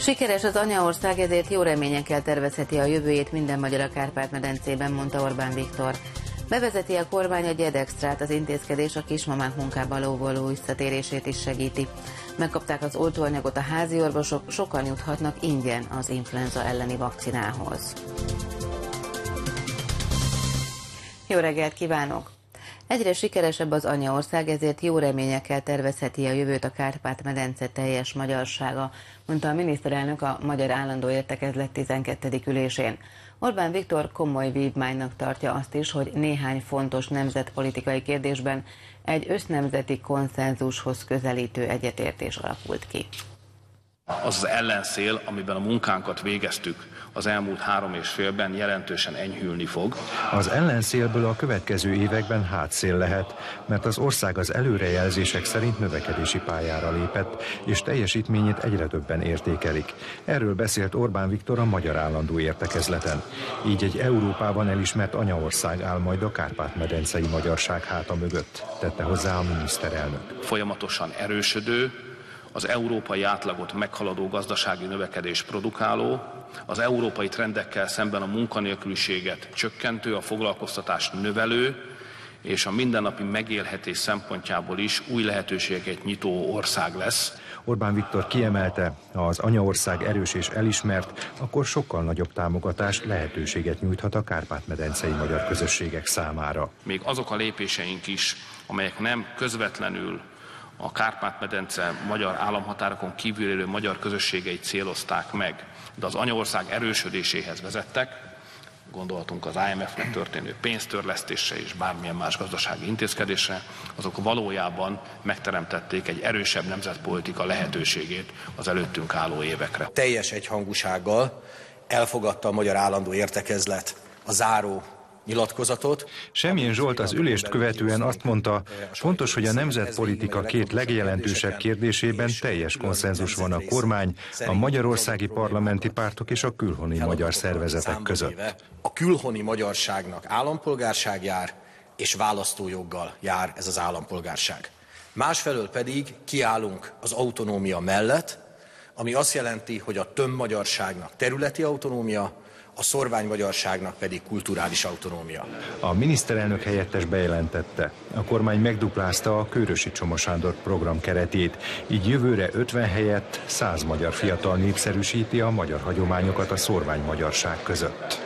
Sikeres az anyaország, ezért jó reményekkel tervezheti a jövőjét minden magyar a Kárpát-medencében, mondta Orbán Viktor. Bevezeti a kormány a gyedextrát, az intézkedés a kismamák munkába való visszatérését is segíti. Megkapták az oltóanyagot a házi orvosok, sokan juthatnak ingyen az influenza elleni vakcinához. Jó reggelt kívánok! Egyre sikeresebb az anyaország, ezért jó reményekkel tervezheti a jövőt a Kárpát-medence teljes magyarsága, mondta a miniszterelnök a Magyar Állandó Értekezlet 12. ülésén. Orbán Viktor komoly vívmánynak tartja azt is, hogy néhány fontos nemzetpolitikai kérdésben egy össznemzeti konszenzushoz közelítő egyetértés alakult ki. Az az ellenszél, amiben a munkánkat végeztük az elmúlt 3,5 évben, jelentősen enyhülni fog. Az ellenszélből a következő években hátszél lehet, mert az ország az előrejelzések szerint növekedési pályára lépett, és teljesítményét egyre többen értékelik. Erről beszélt Orbán Viktor a Magyar Állandó Értekezleten. Így egy Európában elismert anyaország áll majd a kárpát-medencei magyarság háta mögött, tette hozzá a miniszterelnök. Folyamatosan erősödő, az európai átlagot meghaladó gazdasági növekedés produkáló, az európai trendekkel szemben a munkanélküliséget csökkentő, a foglalkoztatást növelő, és a mindennapi megélhetés szempontjából is új lehetőségeket nyitó ország lesz. Orbán Viktor kiemelte, ha az anyaország erős és elismert, akkor sokkal nagyobb támogatást, lehetőséget nyújthat a kárpát-medencei magyar közösségek számára. Még azok a lépéseink is, amelyek nem közvetlenül a Kárpát-medence magyar államhatárokon kívül élő magyar közösségeit célozták meg, de az anyaország erősödéséhez vezettek, gondolhatunk az IMF-nek történő pénztörlesztésre és bármilyen más gazdasági intézkedésre, azok valójában megteremtették egy erősebb nemzetpolitika lehetőségét az előttünk álló évekre. Teljes egyhangúsággal elfogadta a Magyar Állandó Értekezlet a záró nyilatkozatot. Semjén Zsolt az ülést követően azt mondta, fontos, hogy a nemzetpolitika két legjelentősebb kérdésében teljes konszenzus van a kormány, a magyarországi parlamenti pártok és a külhoni magyar szervezetek között. A külhoni magyarságnak állampolgárság jár, és választójoggal jár ez az állampolgárság. Másfelől pedig kiállunk az autonómia mellett, ami azt jelenti, hogy a tömbmagyarságnak területi autonómia, a szorványmagyarságnak pedig kulturális autonómia. A miniszterelnök helyettes bejelentette, a kormány megduplázta a Kőrösi Csoma Sándor program keretét, így jövőre 50 helyett 100 magyar fiatal népszerűsíti a magyar hagyományokat a szorványmagyarság között.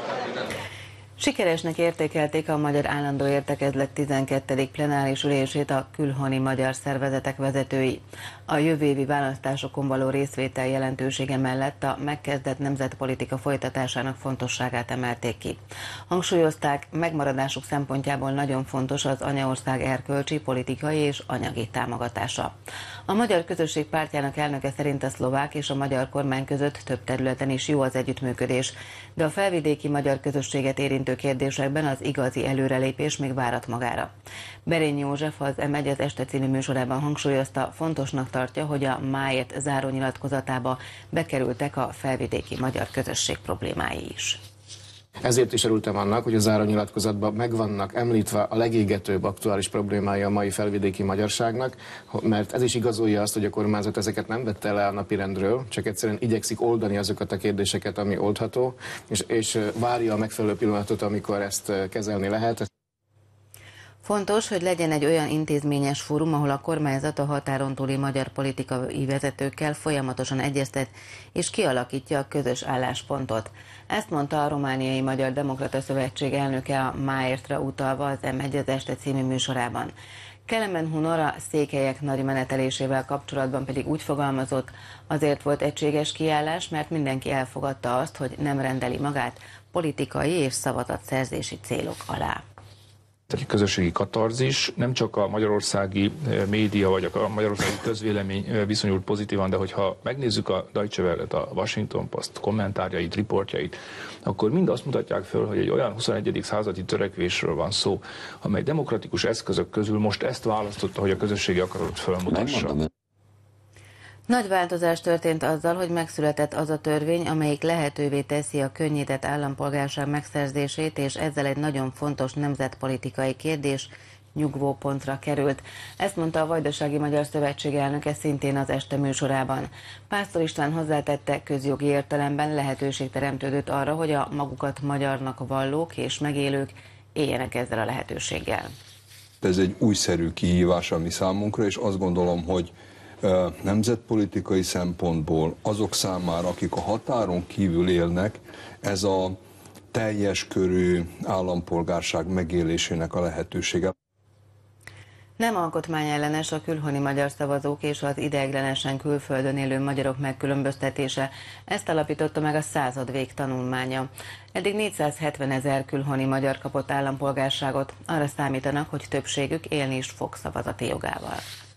Sikeresnek értékelték a Magyar Állandó Értekezlet 12. plenáris ülését a külhoni magyar szervezetek vezetői. A jövő évi választásokon való részvétel jelentősége mellett a megkezdett nemzetpolitika folytatásának fontosságát emelték ki. Hangsúlyozták, megmaradásuk szempontjából nagyon fontos az anyaország erkölcsi, politikai és anyagi támogatása. A Magyar Közösség Pártjának elnöke szerint a szlovák és a magyar kormány között több területen is jó az együttműködés, de a felvidéki magyar közösséget érintő kérdésekben az igazi előrelépés még várat magára. Berény József az M1 az Este című műsorában hangsúlyozta, fontosnak tartja, hogy a máért zárónyilatkozatába bekerültek a felvidéki magyar közösség problémái is. Ezért is örültem annak, hogy a zárónyilatkozatban meg vannak említve a legégetőbb aktuális problémái a mai felvidéki magyarságnak, mert ez is igazolja azt, hogy a kormányzat ezeket nem vette le a napirendről, csak egyszerűen igyekszik oldani azokat a kérdéseket, ami oldható, és várja a megfelelő pillanatot, amikor ezt kezelni lehet. Fontos, hogy legyen egy olyan intézményes fórum, ahol a kormányzat a határon túli magyar politikai vezetőkkel folyamatosan egyeztet és kialakítja a közös álláspontot. Ezt mondta a Romániai Magyar Demokrata Szövetség elnöke a Máértra utalva az M1 az Este című műsorában. Kelemen Hunor a székelyek nagy menetelésével kapcsolatban pedig úgy fogalmazott, azért volt egységes kiállás, mert mindenki elfogadta azt, hogy nem rendeli magát politikai és szavazatszerzési célok alá. Egy közösségi katarzis, nem csak a magyarországi média vagy a magyarországi közvélemény viszonyult pozitívan, de hogyha megnézzük a Deutsche Welle-t, a Washington Post kommentárjait, riportjait, akkor mind azt mutatják föl, hogy egy olyan 21. századi törekvésről van szó, amely demokratikus eszközök közül most ezt választotta, hogy a közösségi akaratot felmutassa. Nagy változás történt azzal, hogy megszületett az a törvény, amelyik lehetővé teszi a könnyített állampolgárság megszerzését, és ezzel egy nagyon fontos nemzetpolitikai kérdés nyugvópontra került. Ezt mondta a Vajdasági Magyar Szövetség elnöke szintén az este műsorában. Pásztor István hozzátette, közjogi értelemben lehetőség teremtődött arra, hogy a magukat magyarnak vallók és megélők éljenek ezzel a lehetőséggel. Ez egy újszerű kihívás a mi számunkra, és azt gondolom, hogy nemzetpolitikai szempontból azok számára, akik a határon kívül élnek, ez a teljes körű állampolgárság megélésének a lehetősége. Nem alkotmányellenes a külhoni magyar szavazók és az ideiglenesen külföldön élő magyarok megkülönböztetése. Ezt alapította meg a századvég tanulmánya. Eddig 470 000 külhoni magyar kapott állampolgárságot. Arra számítanak, hogy többségük élni is fog szavazati jogával.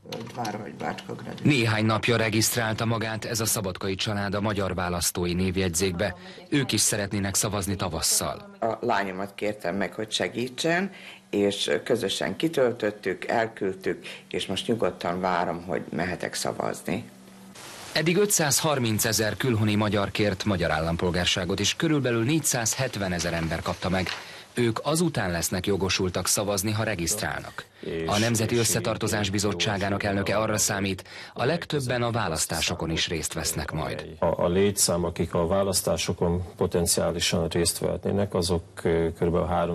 Néhány napja regisztrálta magát ez a szabadkai család a magyar választói névjegyzékbe. Ők is szeretnének szavazni tavasszal. A lányomat kértem meg, hogy segítsen, és közösen kitöltöttük, elküldtük, és most nyugodtan várom, hogy mehetek szavazni. Eddig 530 000 külhoni magyar kért magyar állampolgárságot, és körülbelül 470 000 ember kapta meg. Ők azután lesznek jogosultak szavazni, ha regisztrálnak. A Nemzeti Összetartozás Bizottságának elnöke arra számít, a legtöbben a választásokon is részt vesznek majd. A létszám, akik a választásokon potenciálisan részt vehetnének, azok kb.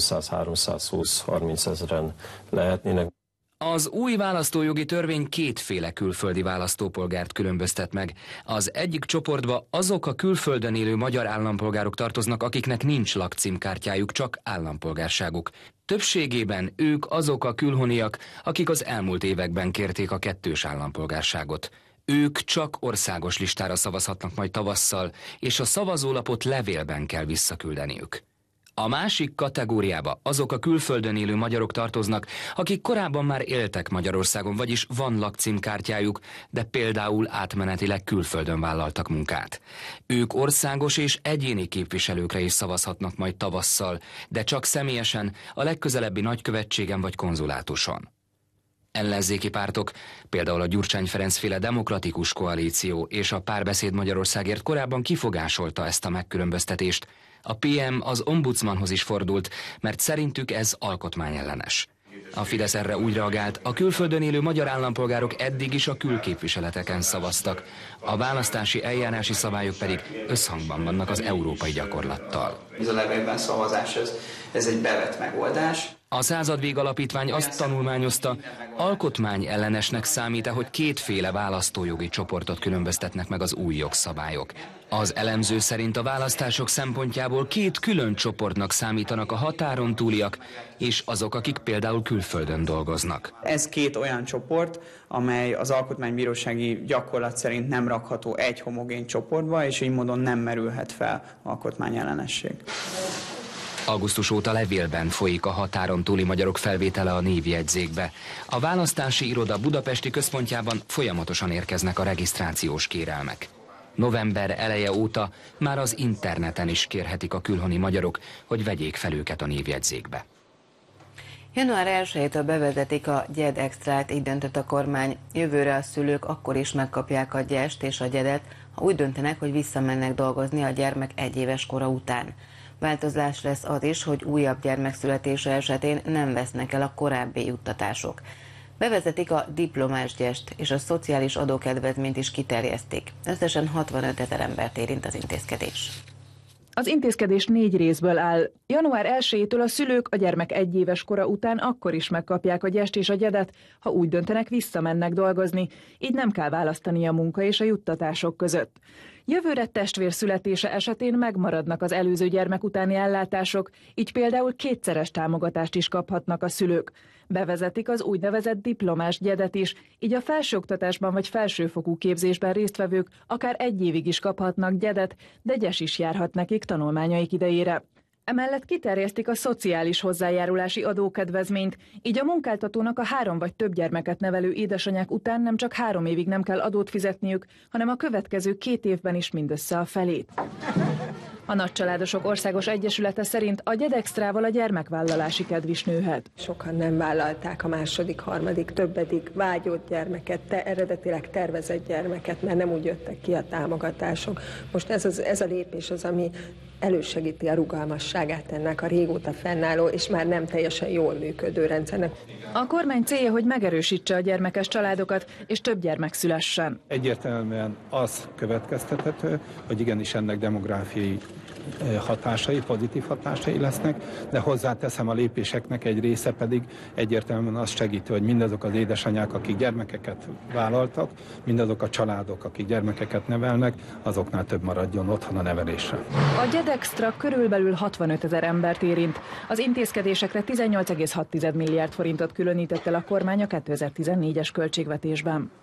300-320-30 ezeren lehetnének. Az új választójogi törvény kétféle külföldi választópolgárt különböztet meg. Az egyik csoportba azok a külföldön élő magyar állampolgárok tartoznak, akiknek nincs lakcímkártyájuk, csak állampolgárságuk. Többségében ők azok a külhoniak, akik az elmúlt években kérték a kettős állampolgárságot. Ők csak országos listára szavazhatnak majd tavasszal, és a szavazólapot levélben kell visszaküldeniük. A másik kategóriába azok a külföldön élő magyarok tartoznak, akik korábban már éltek Magyarországon, vagyis van lakcímkártyájuk, de például átmenetileg külföldön vállaltak munkát. Ők országos és egyéni képviselőkre is szavazhatnak majd tavasszal, de csak személyesen, a legközelebbi nagykövetségen vagy konzulátuson. Ellenzéki pártok, például a Gyurcsány Ferenc-féle Demokratikus Koalíció és a Párbeszéd Magyarországért korábban kifogásolta ezt a megkülönböztetést. A PM az ombudsmanhoz is fordult, mert szerintük ez alkotmányellenes. A Fidesz erre úgy reagált, a külföldön élő magyar állampolgárok eddig is a külképviseleteken szavaztak, a választási eljárási szabályok pedig összhangban vannak az európai gyakorlattal. Ez a levélben szavazás, ez egy bevett megoldás. A Századvég Alapítvány azt tanulmányozta, alkotmányellenesnek számít-e, hogy kétféle választójogi csoportot különböztetnek meg az új jogszabályok. Az elemző szerint a választások szempontjából két külön csoportnak számítanak a határon túliak, és azok, akik például külföldön dolgoznak. Ez két olyan csoport, amely az alkotmánybírósági gyakorlat szerint nem rakható egy homogén csoportba, és így módon nem merülhet fel alkotmányellenesség. Augusztus óta levélben folyik a határon túli magyarok felvétele a névjegyzékbe. A választási iroda budapesti központjában folyamatosan érkeznek a regisztrációs kérelmek. November eleje óta már az interneten is kérhetik a külhoni magyarok, hogy vegyék fel őket a névjegyzékbe. Január 1-től bevezetik a GYED extrát, így döntött a kormány. Jövőre a szülők akkor is megkapják a gyest és a gyedet, ha úgy döntenek, hogy visszamennek dolgozni a gyermek 1 éves kora után. Változás lesz az is, hogy újabb gyermek születése esetén nem vesznek el a korábbi juttatások. Bevezetik a diplomás gyest és a szociális adókedvezményt is kiterjesztik. Összesen 65 000 embert érint az intézkedés. Az intézkedés 4 részből áll. Január 1-től a szülők a gyermek 1 éves kora után akkor is megkapják a gyest és a gyedet, ha úgy döntenek, visszamennek dolgozni, így nem kell választani a munka és a juttatások között. Jövőre testvér születése esetén megmaradnak az előző gyermek utáni ellátások, így például 2-szeres támogatást is kaphatnak a szülők. Bevezetik az úgynevezett diplomás gyedet is, így a felsőoktatásban vagy felsőfokú képzésben résztvevők akár 1 évig is kaphatnak gyedet, de gyes is járhat nekik tanulmányaik idejére. Emellett kiterjesztik a szociális hozzájárulási adókedvezményt, így a munkáltatónak a 3 vagy több gyermeket nevelő édesanyák után nem csak 3 évig nem kell adót fizetniük, hanem a következő 2 évben is mindössze a felét. A Nagycsaládosok Országos Egyesülete szerint a GYED extrával a gyermekvállalási kedv is nőhet. Sokan nem vállalták a második, harmadik, többedik vágyott gyermeket, eredetileg tervezett gyermeket, mert nem úgy jöttek ki a támogatások. Most ez a lépés az, ami elősegíti a rugalmasságát ennek a régóta fennálló és már nem teljesen jól működő rendszernek. A kormány célja, hogy megerősítse a gyermekes családokat, és több gyermek szülessen. Egyértelműen az következtethető, hogy igenis ennek demográfiai hatásai, pozitív hatásai lesznek, de hozzáteszem, a lépéseknek egy része pedig egyértelműen azt segíti, hogy mindazok az édesanyák, akik gyermekeket vállaltak, mindazok a családok, akik gyermekeket nevelnek, azoknál több maradjon otthon a nevelésre. A GYEDextra körülbelül 65 000 embert érint. Az intézkedésekre 18,6 milliárd forintot különített el a kormány a 2014-es költségvetésben.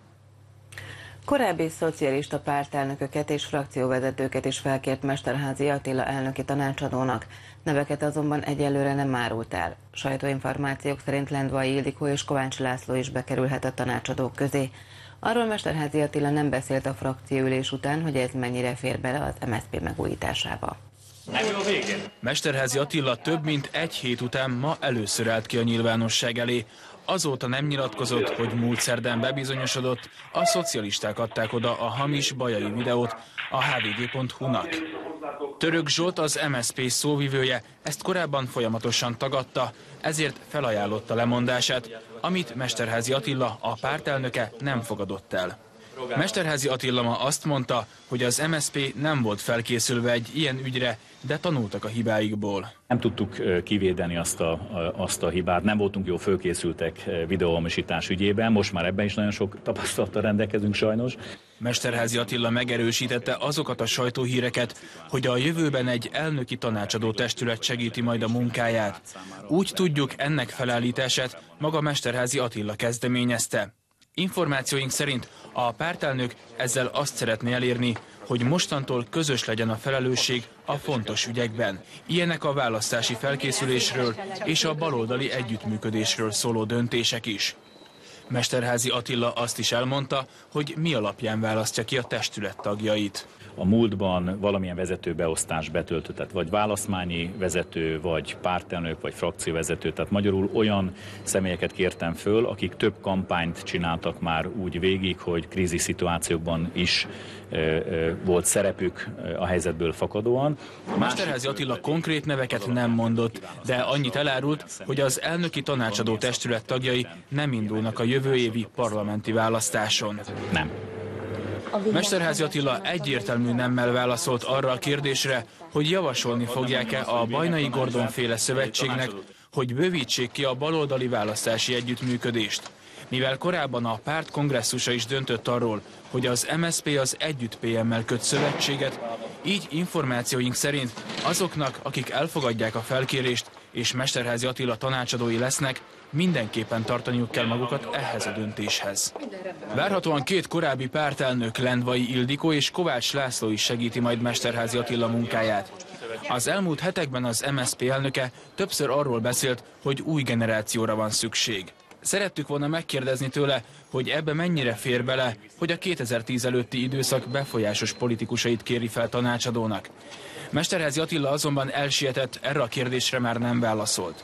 Korábbi szocialista pártelnököket és frakcióvezetőket is felkért Mesterházy Attila elnöki tanácsadónak. Neveket azonban egyelőre nem árult el. Sajtóinformációk szerint Lendvai Ildikó és Kovács László is bekerülhet a tanácsadók közé. Arról Mesterházy Attila nem beszélt a frakcióülés után, hogy ez mennyire fér bele az MSZP megújításába. Mesterházy Attila több mint egy hét után ma először állt ki a nyilvánosság elé. Azóta nem nyilatkozott, hogy múlt szerdán bebizonyosodott, a szocialisták adták oda a hamis bajai videót a hvg.hu-nak. Török Zsolt, az MSZP szóvivője, ezt korábban folyamatosan tagadta, ezért felajánlotta lemondását, amit Mesterházy Attila, a pártelnöke nem fogadott el. Mesterházy Attila ma azt mondta, hogy az MSZP nem volt felkészülve egy ilyen ügyre, de tanultak a hibáikból. Nem tudtuk kivédeni azt a hibát, nem voltunk jól fölkészültek videóhamisítás ügyében, most már ebben is nagyon sok tapasztalattal rendelkezünk sajnos. Mesterházy Attila megerősítette azokat a sajtóhíreket, hogy a jövőben egy elnöki tanácsadó testület segíti majd a munkáját. Úgy tudjuk, ennek felállítását maga Mesterházy Attila kezdeményezte. Információink szerint a pártelnök ezzel azt szeretné elérni, hogy mostantól közös legyen a felelősség a fontos ügyekben. Ilyenek a választási felkészülésről és a baloldali együttműködésről szóló döntések is. Mesterházy Attila azt is elmondta, hogy mi alapján választja ki a testület tagjait. A múltban valamilyen vezetőbeosztás betöltött, tehát vagy választmányi vezető, vagy pártelnök, vagy frakcióvezető, tehát magyarul olyan személyeket kértem föl, akik több kampányt csináltak már úgy végig, hogy krízis szituációkban is volt szerepük a helyzetből fakadóan. Mesterházy Attila konkrét neveket nem mondott, de annyit elárult, hogy az elnöki tanácsadó testület tagjai nem indulnak a jövő évi parlamenti választáson. Nem. Mesterházy Attila egyértelmű nemmel válaszolt arra a kérdésre, hogy javasolni fogják-e a Bajnai Gordon-féle szövetségnek, hogy bővítsék ki a baloldali választási együttműködést. Mivel korábban a párt kongresszusa is döntött arról, hogy az MSZP az Együtt PM-mel köt szövetséget, így információink szerint azoknak, akik elfogadják a felkérést és Mesterházy Attila tanácsadói lesznek, mindenképpen tartaniuk kell magukat ehhez a döntéshez. Várhatóan két korábbi pártelnök, Lendvai Ildikó és Kovács László is segíti majd Mesterházy Attila munkáját. Az elmúlt hetekben az MSZP elnöke többször arról beszélt, hogy új generációra van szükség. Szerettük volna megkérdezni tőle, hogy ebbe mennyire fér bele, hogy a 2010 előtti időszak befolyásos politikusait kéri fel tanácsadónak. Mesterházy Attila azonban elsietett, erre a kérdésre már nem válaszolt.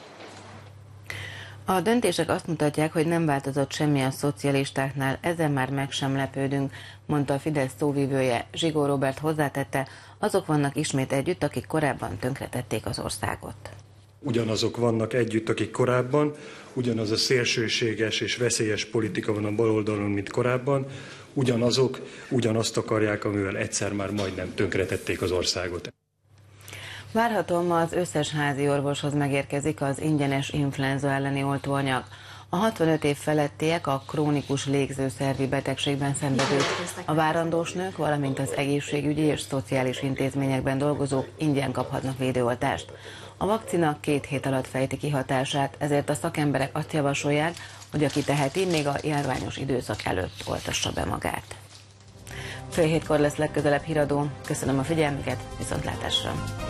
A döntések azt mutatják, hogy nem változott semmi a szocialistáknál, ezen már meg sem lepődünk, mondta a Fidesz szóvivője. Zsigó Róbert hozzátette, azok vannak ismét együtt, akik korábban tönkretették az országot. Ugyanazok vannak együtt, akik korábban, ugyanaz a szélsőséges és veszélyes politika van a baloldalon, mint korábban, ugyanazok, ugyanazt akarják, amivel egyszer már majdnem tönkretették az országot. Várhatóan ma az összes házi orvoshoz megérkezik az ingyenes influenza elleni oltóanyag. A 65 év felettiek, a krónikus légzőszervi betegségben szenvedők, a várandós nők, valamint az egészségügyi és szociális intézményekben dolgozók ingyen kaphatnak védőoltást. A vakcina 2 hét alatt fejti ki hatását, ezért a szakemberek azt javasolják, hogy aki teheti, még a járványos időszak előtt oltassa be magát. Fél hétkor lesz legközelebb híradó. Köszönöm a figyelmüket, viszontlátásra!